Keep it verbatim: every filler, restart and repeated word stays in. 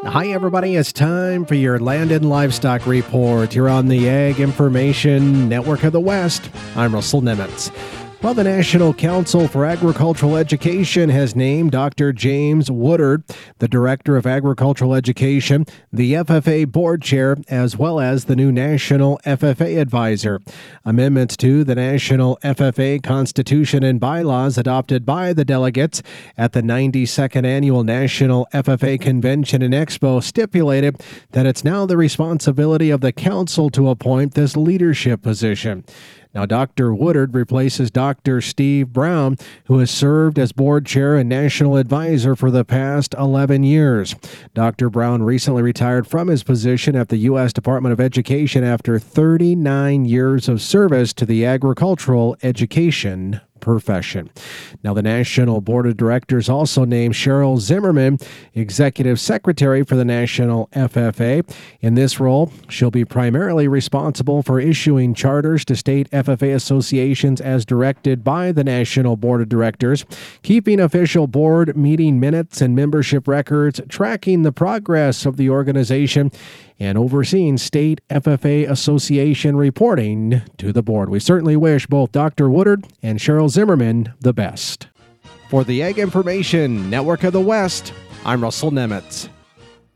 Hi, everybody. It's time for your Land and Livestock Report here on the Ag Information Network of the West. I'm Russell Nemitz. Well, the National Council for Agricultural Education has named Doctor James Woodard, the Director of Agricultural Education, the F F A Board Chair, as well as the new National F F A Advisor. Amendments to the National F F A Constitution and bylaws adopted by the delegates at the ninety-second Annual National F F A Convention and Expo stipulated that it's now the responsibility of the Council to appoint this leadership position. Now, Doctor Woodard replaces Doctor Steve Brown, who has served as board chair and national advisor for the past eleven years. Doctor Brown recently retired from his position at the U S Department of Education after thirty-nine years of service to the agricultural education profession. Now, the National Board of Directors also named Cheryl Zimmerman Executive Secretary for the National F F A. In this role, she'll be primarily responsible for issuing charters to state F F A associations as directed by the National Board of Directors, keeping official board meeting minutes and membership records, tracking the progress of the organization, and overseeing state F F A association reporting to the board. We certainly wish both Doctor Woodard and Cheryl Zimmerman the best. For the Ag Information Network of the West, I'm Russell Nemitz.